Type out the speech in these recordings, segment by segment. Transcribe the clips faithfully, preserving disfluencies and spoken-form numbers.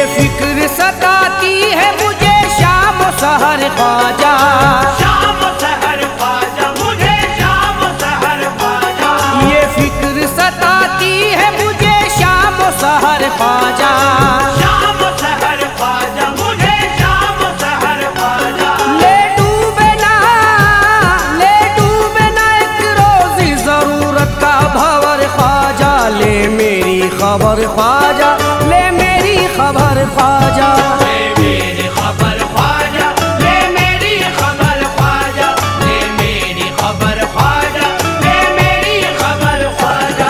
फिक्र सताती है मुझे शाम सहर ख्वाजा, शाम सहर ख्वाजा, मुझे शाम सहर ख्वाजा। ये फिक्र सताती है मुझे शाम सहर ख्वाजा, शाम सहर ख्वाजा, मुझे शाम सहर ख्वाजा। ले डूबे ना, ले डूबे ना एक रोज़ी जरूरत का भंवर ख्वाजा, ले मेरी खबर ख्वाजा, ले मेरी खबर ख्वाजा। ले मेरी खबर ख्वाजा, ले मेरी खबर ख्वाजा, ले मेरी खबर ख्वाजा, ले मेरी खबर ख्वाजा।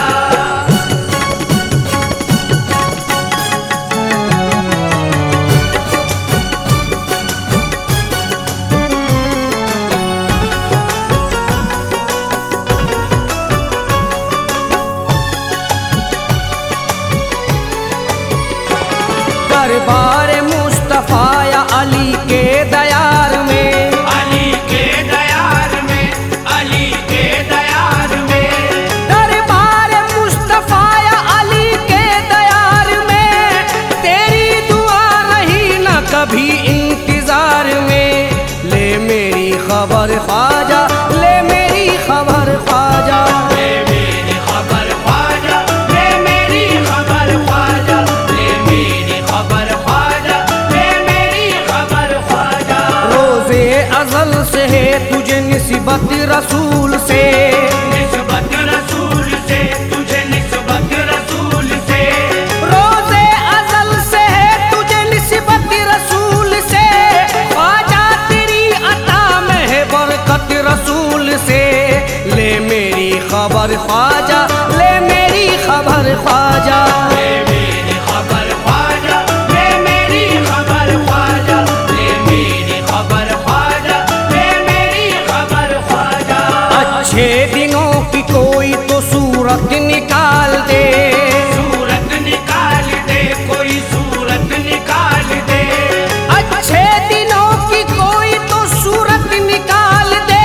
दरबार मुस्तफा या अली के दयार में, अली के दयार में, अली के दयार में। दरबार मुस्तफा या अली के दयार में, तेरी दुआ रही न कभी इंतजार में, ले मेरी खबर ख्वाजा, ले मेरी खबर ख्वाजा। ले मेरी खबर ख्वाजा, ले मेरी खबर ख्वाजा, ले मेरी खबर ख्वाजा, ले मेरी खबर ख्वाजा। रोज़े अज़ल से है तुझे निस्बत रसूल से, निस्बत रसूल से, तुझे निस्बत रसूल से। रोज़े अज़ल से है तुझे निस्बत रसूल से, ख्वाजा तेरी अता में है बरकत रसूल से, ले मेरी खबर ख्वाजा, ले मेरी खबर ख्वाजा। ले मेरी खबर ख्वाजा, ले मेरी खबर ख्वाजा, ले मेरी खबर ख्वाजा, ले मेरी खबर ख्वाजा। अच्छे दिनों की कोई तो सूरत निकाल दे, सूरत निकाल दे, कोई सूरत निकाल दे। अच्छे दिनों की कोई तो सूरत निकाल दे,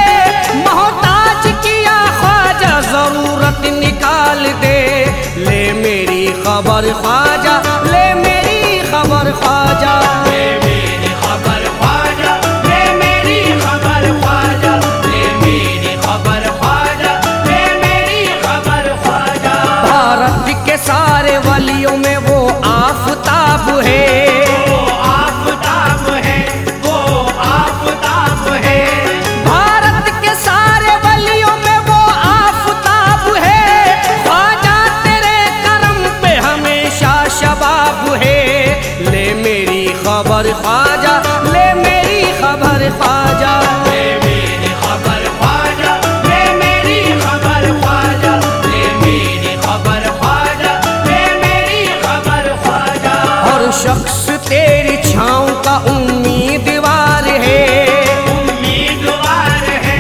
मोहताज किया ख्वाजा जरूरत निकाल दे, ले मेरी खबर ख्वाजा, ले मेरी खबर ख्वाजा। ले मेरी खबर ख्वाजा, ले मेरी खबर ख्वाजा, ले मेरी खबर ख्वाजा, ले मेरी खबर ख्वाजा। भारत के सारे वलियों में वो आफताब है, वो आफताब है, वो आफताब है। भारत के सारे वलियों में वो आफताब है, ख्वाजा तेरे करम पे हमेशा शबाब है, ले मेरी खबर ख्वाजा, ले मेरी खबर ख्वाजा। ले मेरी खबर ख्वाजा, ले मेरी खबर ख्वाजा, ले मेरी खबर ख्वाजा, ले मेरी खबर ख्वाजा। हर शख्स तेरी छाँव का उम्मीदवार है, उम्मीदवार है,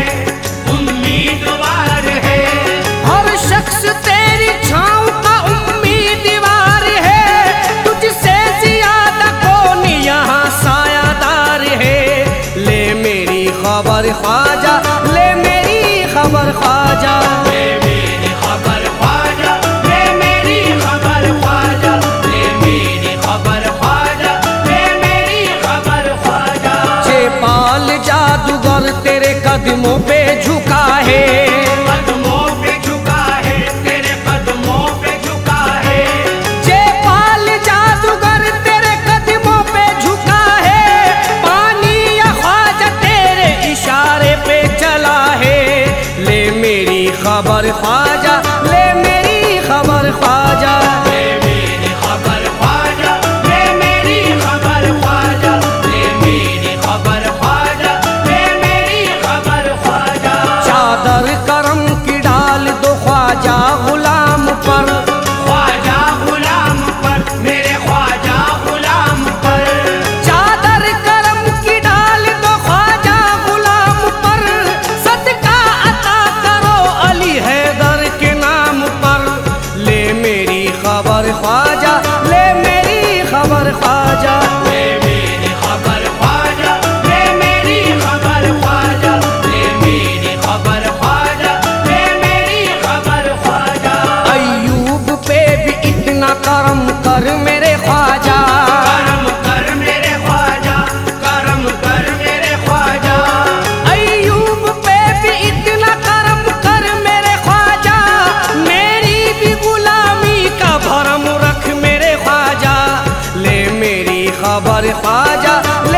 उम्मीदवार है। हर शख्स तेरी छाँव का उम्मीदवार है, तुझसे ज्यादा कौन यहाँ सायादार है, ले मेरी खबर ख्वाजा, ले मेरी खबर ख्वाजा। ले मेरी खबर ख्वाजा, ले मेरी खबर ख्वाजा, ले मेरी खबर ख्वाजा, ले मेरी खबर ख्वाजा। चेपाल जादूगर तेरे कदमों पे झुका है, कदमों पे झुका है, तेरे कदमों पे झुका है। चेपाल जादूगर तेरे कदमों पे झुका है, पानी या ख्वाजा तेरे इशारे पे चला है, ले मेरी खबर ख्वाजा, ले मेरी खबर ख्वाजा। ले मेरी खबर ख्वाजा, ले मेरी खबर ख्वाजा, ले मेरी खबर ख्वाजा, ले मेरी खबर ख्वाजा। चादर करम की डाल दो ख्वाजा गुलाम पर, ख्वाजा गुलाम पर, मेरे ख्वाजा गुलाम पर। चादर करम की डाल दो ख्वाजा गुलाम पर, सदका अता करो अली हैदर के नाम पर, ले मेरी खबर ख्वाजा, ले मेरी खबर ख्वाजा। ले मेरी खबर ख्वाजा, ले मेरी खबर ख्वाजा, ले मेरी खबर ख्वाजा, ले मेरी खबर ख्वाजा। अय्यूब पे भी इतना करम कर मेरे ख्वाजा, करम खबर ख्वाजा